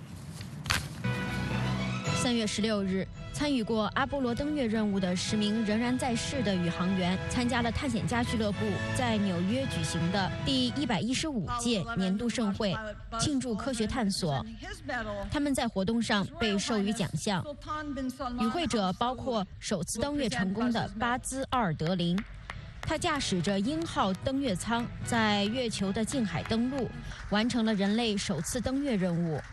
3月16日，参与过阿波罗登月任务的10名仍然在世的宇航员参加了探险家俱乐部在纽约举行的第115届年度盛会，庆祝科学探索。他们在活动上被授予奖项，与会者包括首次登月成功的巴兹·奥尔德林。他驾驶着鹰号登月舱在月球的近海登陆，完成了人类首次登月任务。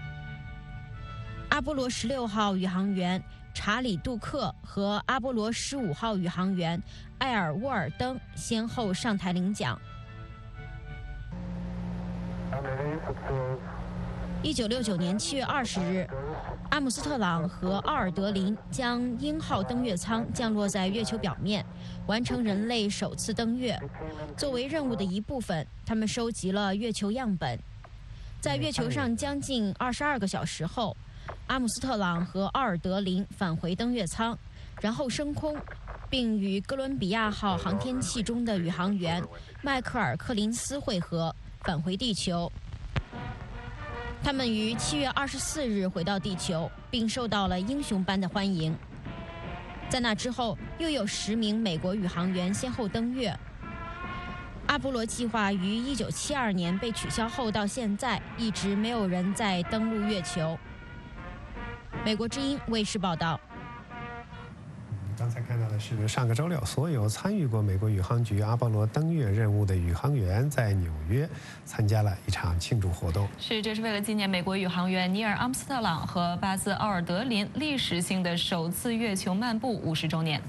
阿波罗16号宇航员查理·杜克和阿波罗15号宇航员艾尔·沃尔登先后上台领奖。1969年7月20日，阿姆斯特朗和奥尔德林将鹰号登月舱降落在月球表面，完成人类首次登月。作为任务的一部分，他们收集了月球样本。在月球上将近22个小时后，阿姆斯特朗和奥尔德林返回登月舱，然后升空，并与哥伦比亚号航天器中的宇航员迈克尔·柯林斯会合，返回地球。他们于7月24日回到地球，并受到了英雄般的欢迎。在那之后，又有10名美国宇航员先后登月。阿波罗计划于1972年被取消后，到现在一直没有人再登陆月球。美国之音卫视报道。 刚才看到的是上个周六，所有参与过美国宇航局阿波罗登月任务的宇航员在纽约参加了一场庆祝活动。 这是为了纪念美国宇航员尼尔·阿姆斯特朗和巴兹·奥尔德林历史性的首次月球漫步50周年。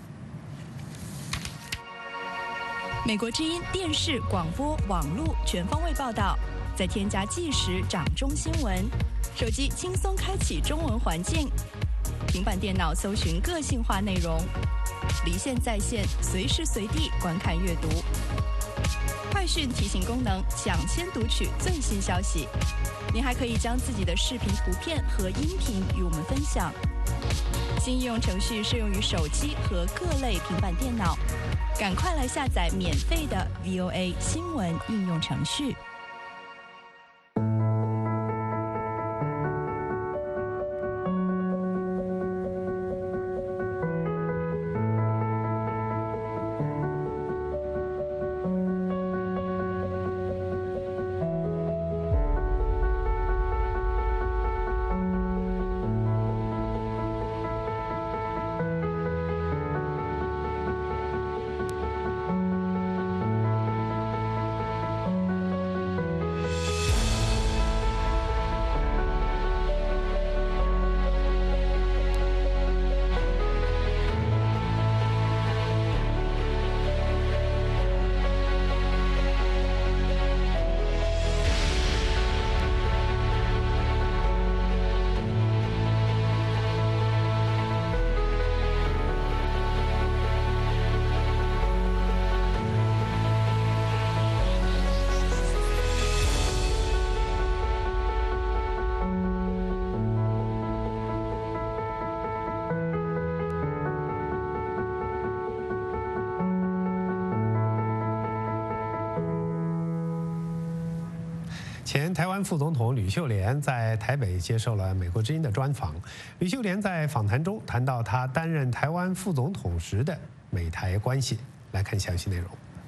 美国之音电视、广播、网络全方位报道，再添加即时掌中新闻，手机轻松开启中文环境，平板电脑搜寻个性化内容，离线在线，随时随地观看阅读。快讯提醒功能，抢先读取最新消息。您还可以将自己的视频、图片和音频与我们分享。新应用程序适用于手机和各类平板电脑。 赶快来下载免费的 VOA 新闻应用程序。 前台湾副总统吕秀莲在台北接受了美国之音的专访。吕秀莲在访谈中谈到她担任台湾副总统时的美台关系，来看详细内容。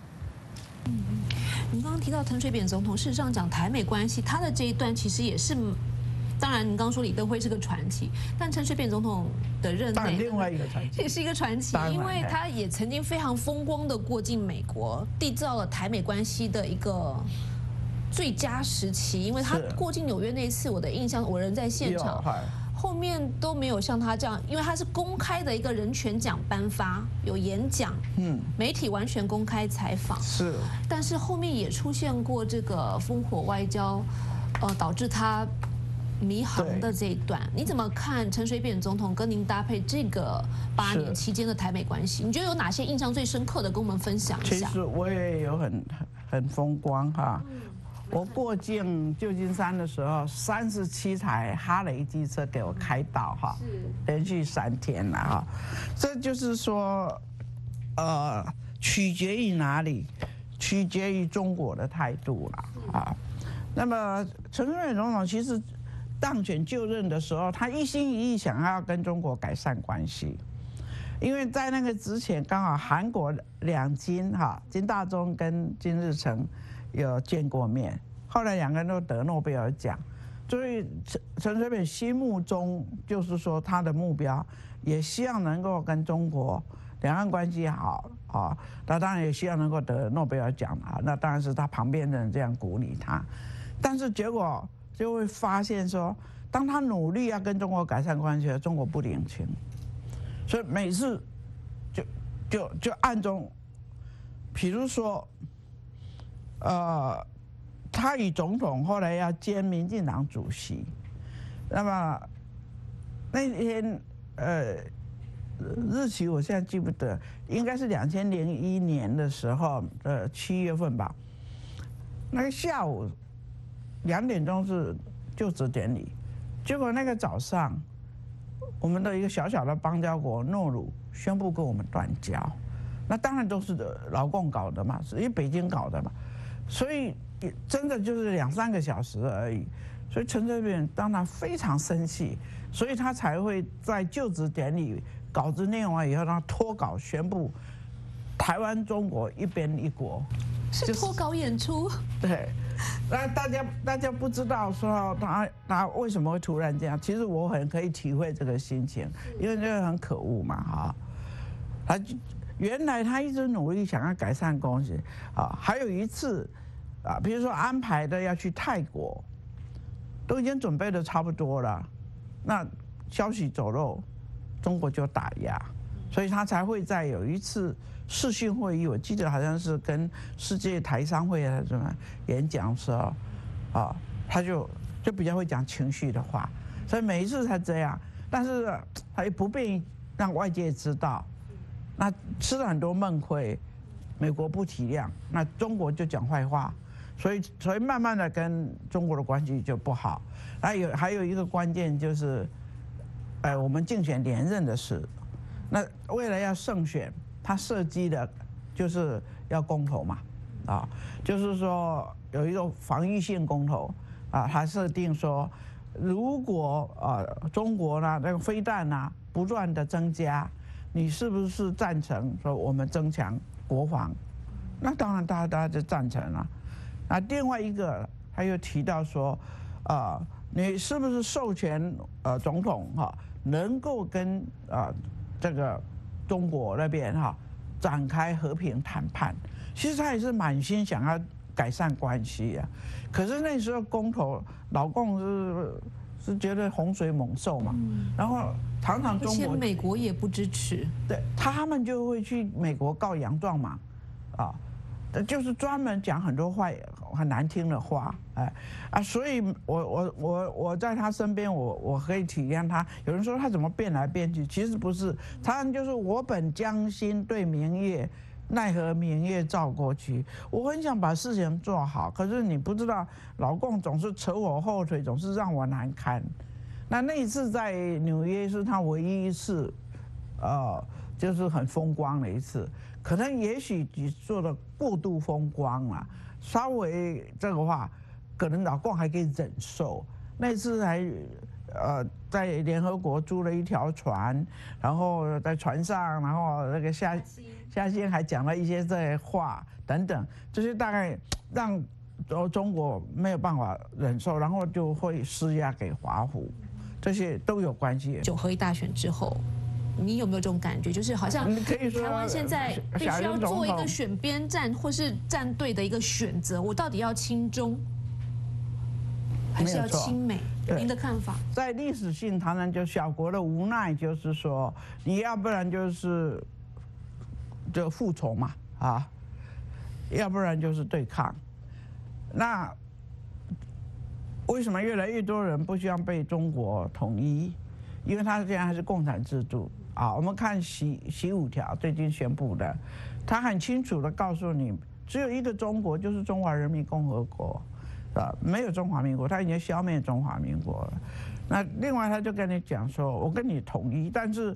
你刚刚提到陈水扁总统，事实上讲台美关系，他的这一段其实也是。当然，你刚刚说李登辉是个传奇，但陈水扁总统的任内， 另外一个传奇也是一个传奇，因为他也曾经非常风光的过境美国，缔造了台美关系的一个最佳时期。因为他过境纽约那一次，我的印象，我人在现场，后面都没有像他这样，因为他是公开的一个人权奖颁发，有演讲，媒体完全公开采访， 是， 但是后面也出现过这个烽火外交，导致他迷航的这一段，你怎么看陈水扁总统跟您搭配这个8年期间的台美关系？你觉得有哪些印象最深刻的，跟我们分享一下？ 其实我也有很风光哈。我过境旧金山的时候，37台哈雷机车给我开道哈，连续3天了哈。这就是说，取决于哪里？取决于中国的态度了啊。那么陈水扁总统其实当选就任的时候，他一心一意想要跟中国改善关系，因为在那个之前刚好韩国两金哈金大中跟金日成有见过面，后来2个人都得诺贝尔奖，所以陈水扁心目中就是说他的目标也希望能够跟中国两岸关系好啊，他当然也希望能够得诺贝尔奖啊，那当然是他旁边的人这样鼓励他，但是结果就会发现说，当他努力要跟中国改善关系，中国不领情，所以每次就暗中，比如说，他以总统后来要兼民进党主席，那么那天日期我现在记不得，应该是2001年的时候7月份吧，那个下午2点钟是就职典礼，结果那个早上，我们的一个小小的邦交国诺鲁宣布跟我们断交，那当然都是老共搞的嘛，是因为北京搞的嘛，所以真的就是2、3个小时而已，所以陈水扁当然非常生气，所以他才会在就职典礼稿子念完以后，他脱稿宣布台湾中国一边一国， 是脱稿演出， 对。那大家不知道说他为什么会突然这样，其实我很可以体会这个心情，因为这个很可恶嘛哈。原来他一直努力想要改善关系啊，还有一次啊，比如说安排的要去泰国，都已经准备的差不多了，那消息走漏，中国就打压，所以他才会在有一次视讯会议，我记得好像是跟世界台商会啊什么演讲的时候，啊，他就比较会讲情绪的话，所以每一次他这样，但是他也不便让外界知道，那吃了很多闷亏，美国不体谅，那中国就讲坏话，所以慢慢的跟中国的关系就不好。还有一个关键就是，我们竞选连任的事，那为了要胜选。他设计了就是要公投嘛，啊，就是说有一个防御性公投啊，它设定说，如果中国呢那个飞弹呢不断的增加，你是不是赞成说我们增强国防？那当然大家就赞成了。那另外一个他又提到说，你是不是授权总统能够跟这个中国那边展开和平谈判？其实他也是满心想要改善关系啊。可是那时候公投，老共是觉得洪水猛兽嘛，然后常常中国， 而且美国也不支持， 对，他们就会去美国告洋状嘛，就是专门讲很多很难听的话，所以我在他身边，我可以体谅他。有人说他怎么变来变去，其实不是，他就是我本将心对明月，奈何明月照过去。我很想把事情做好，可是你不知道，老共总是扯我后腿，总是让我难堪。那一次在纽约是他唯一一次，就是很风光的一次。可能也许你做的过度风光了，稍微这个话，可能老共还可以忍受。那次还在联合国租了一条船，然后在船上，然后那个夏新还讲了一些这些话等等，这些大概让中国没有办法忍受，然后就会施压给华府，这些都有关系。 9合1大选之后，你有没有这种感觉？就是好像台湾现在必须要做一个选边站或是站队的一个选择，我到底要亲中还是要亲美？您的看法？ 在历史性，当然就小国的无奈，就是说你要不然就服从嘛，要不然就是对抗。那为什么越来越多人不希望被中国统一？因为他现在还是共产制度。我们看习5条最近宣布的，他很清楚的告诉你，只有一个中国，就是中华人民共和国，没有中华民国，他已经消灭中华民国了。那另外他就跟你讲说，我跟你统一，但是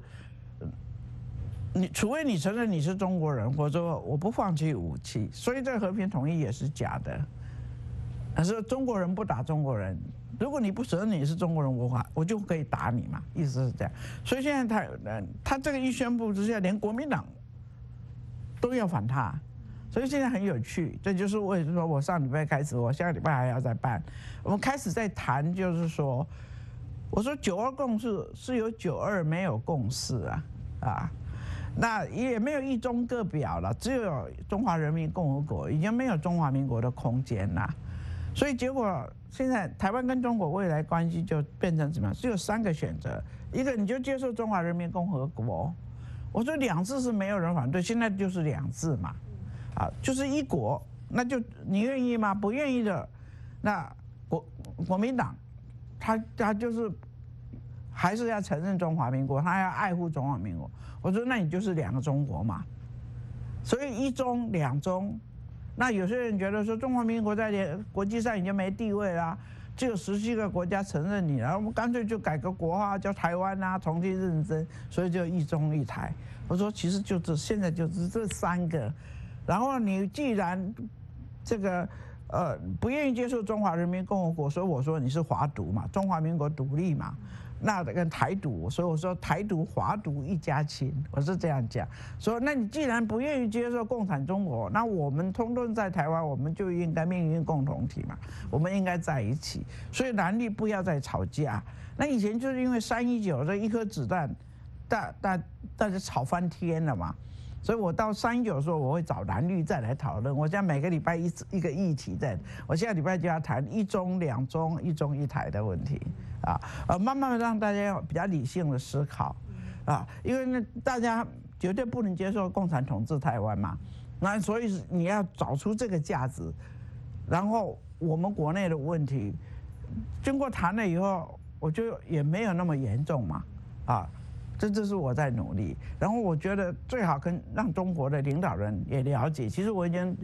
除非你承认你是中国人，或者说我不放弃武器，所以这个和平统一也是假的。可是中国人不打中国人。如果你不承认你是中国人，我就可以打你嘛，意思是这样。所以现在他这个一宣布之下，连国民党都要反他，所以现在很有趣。这就是为什么我上礼拜开始，我下个礼拜还要再办。我们开始在谈，就是说，我说9·2共识是有9·2没有共识那也没有一中各表了，只有中华人民共和国，已经没有中华民国的空间了。所以结果现在台湾跟中国未来关系就变成怎么样？只有3个选择，一个你就接受中华人民共和国，我说2制是没有人反对，现在就是2制嘛，就是一国，那就你愿意吗？不愿意的，那国民党他就是还是要承认中华民国，他要爱护中华民国。我说那你就是2个中国嘛，所以1中2中。那有些人觉得说中华民国在国际上已经没地位啦，只有17个国家承认你了，我们干脆就改个国号叫台湾重新认真，所以就1中1台。我说其实现在就是这3个，然后你既然这个不愿意接受中华人民共和国，所以我说你是华独嘛，中华民国独立嘛。那跟台独，所以我说台独、华独一家亲，我是这样讲。说那你既然不愿意接受共产中国，那我们通通在台湾，我们就应该命运共同体嘛，我们应该在一起。所以蓝绿不要再吵架。那以前就是因为319这一颗子弹，大家吵翻天了嘛。所以我到319的时候，我会找蓝绿再来讨论。我现在每个礼拜一个议题我下礼拜就要谈1中2中1中1台的问题。慢慢的让大家比较理性的思考，因为大家绝对不能接受共产统治台湾嘛，那所以你要找出这个价值，然后我们国内的问题，经过谈了以后，我觉得也没有那么严重嘛，这是我在努力，然后我觉得最好让中国的领导人也了解，其实我已经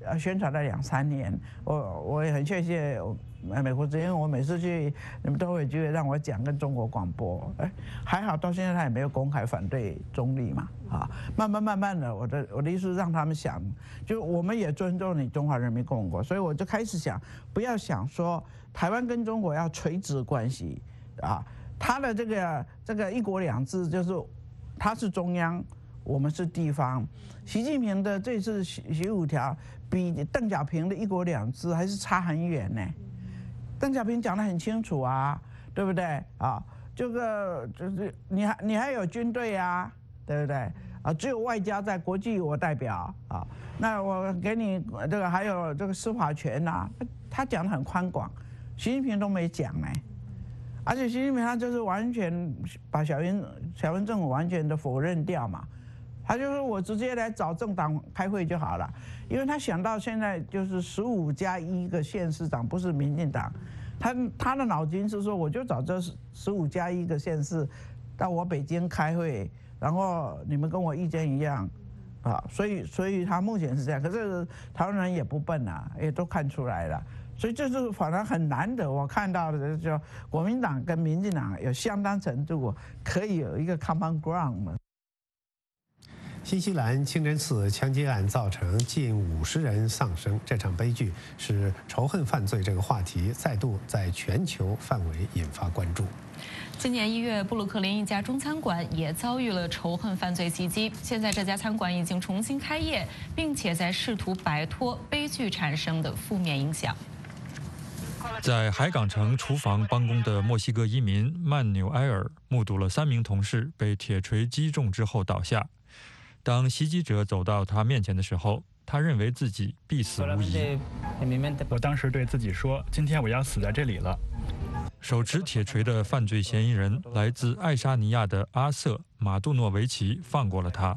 宣传了2、3年。我也很谢谢美国之音，我每次去你们都会就会让我讲跟中国广播，还好到现在他也没有公开反对中立嘛，慢慢的，我的意思是让他们想，就我们也尊重你中华人民共和国，所以我就开始想，不要想说台湾跟中国要垂直关系他的这个1国2制就是他是中央，我们是地方。习近平的这次15条比邓小平的1国2制还是差很远呢。邓小平讲得很清楚啊，对不对这个就是你还有军队啊，对不对只有外交在国际我代表那我给你这个还有这个司法权他讲得很宽广，习近平都没讲呢。而且习近平他就是完全把小英政府完全的否认掉嘛，他就说我直接来找政党开会就好了，因为他想到现在就是15+1个县市长不是民进党，他的脑筋是说我就找这15+1个县市到我北京开会，然后你们跟我意见一样所以他目前是这样，可是台湾人也不笨也都看出来了。所以这是反而很难得，我看到的就国民党跟民进党有相当程度可以有一个 common ground。 新西兰清真寺枪击案造成近50人丧生，这场悲剧使仇恨犯罪这个话题再度在全球范围引发关注。 今年1月，布鲁克林一家中餐馆也遭遇了仇恨犯罪袭击。现在这家餐馆已经重新开业，并且在试图摆脱悲剧产生的负面影响。 在海港城厨房帮工的墨西哥移民曼纽埃尔目睹了3名同事被铁锤击中之后倒下。当袭击者走到他面前的时候，他认为自己必死无疑。 我当时对自己说：“今天我要死在这里了。” 手持铁锤的犯罪嫌疑人来自爱沙尼亚的阿瑟·马杜诺维奇放过了他。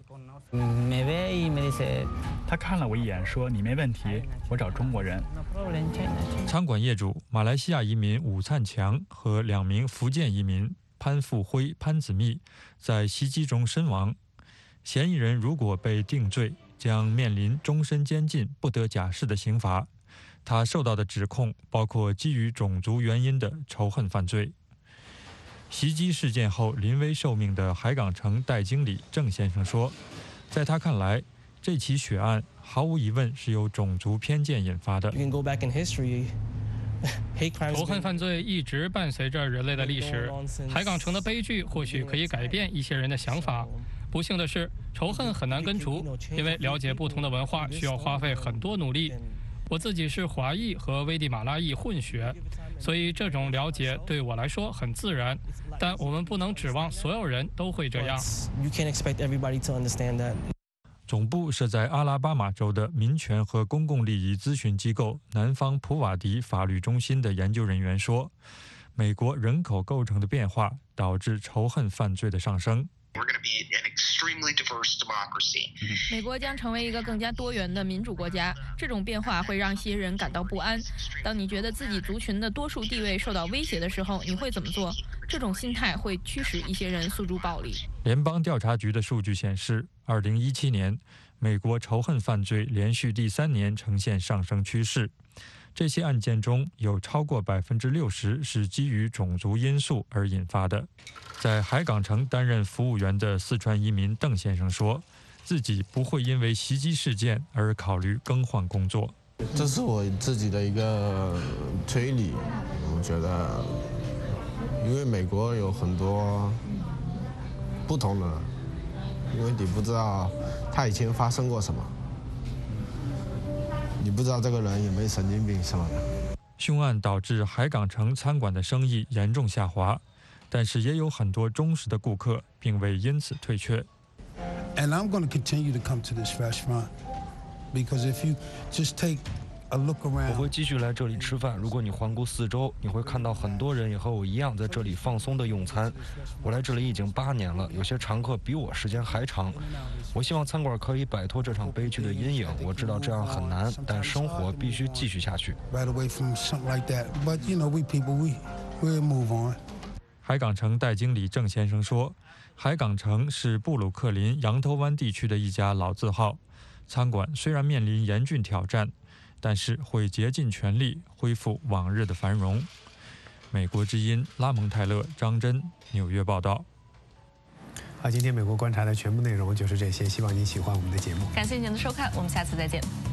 他看了我一眼，说：“你没问题，我找中国人。” 餐馆业主马来西亚移民武灿强和2名福建移民潘富辉、潘子密在袭击中身亡。嫌疑人如果被定罪，将面临终身监禁不得假释的刑罚。他受到的指控包括基于种族原因的仇恨犯罪。袭击事件后临危受命的海港城代经理郑先生说，在他看来，这起血案毫无疑问是由种族偏见引发的。 仇恨犯罪一直伴随着人类的历史，海港城的悲剧或许可以改变一些人的想法。不幸的是，仇恨很难根除，因为了解不同的文化需要花费很多努力。我自己是华裔和危地马拉裔混血，所以这种了解对我来说很自然。但我们不能指望所有人都会这样。 总部设在阿拉巴马州的民权和公共利益咨询机构南方普瓦迪法律中心的研究人员说，美国人口构成的变化导致仇恨犯罪的上升。 美国将成为一个更加多元的民主国家，这种变化会让一些人感到不安。当你觉得自己族群的多数地位受到威胁的时候，你会怎么做？这种心态会驱使一些人诉诸暴力。 联邦调查局的数据显示，2017年，美国仇恨犯罪连续第3年呈现上升趋势。这些案件中有超过60%是基于种族因素而引发的。在海港城担任服务员的四川移民邓先生说，自己不会因为袭击事件而考虑更换工作。 这是我自己的一个推理，我觉得，因为美国有很多不同的，因为你不知道他以前发生过什么。你不知道这个人有没有神经病什么的。 凶案导致海港城餐馆的生意严重下滑，但是也有很多忠实的顾客，并未因此退却。 And I'm going to continue to come to this restaurant because if you just take a look around， 我会继续来这里吃饭。如果你环顾四周，你会看到很多人也和我一样在这里放松的用餐。我来这里已经8年了，有些常客比我时间还长。我希望餐馆可以摆脱这场悲剧的阴影。我知道这样很难，但生活必须继续下去。 海港城代经理郑先生说，海港城是布鲁克林羊头湾地区的一家老字号， 餐馆虽然面临严峻挑战，但是会竭尽全力恢复往日的繁荣。美国之音拉蒙泰勒、张真，纽约报道。 好，今天美国观察的全部内容就是这些，希望你喜欢我们的节目。 感谢您的收看，我们下次再见。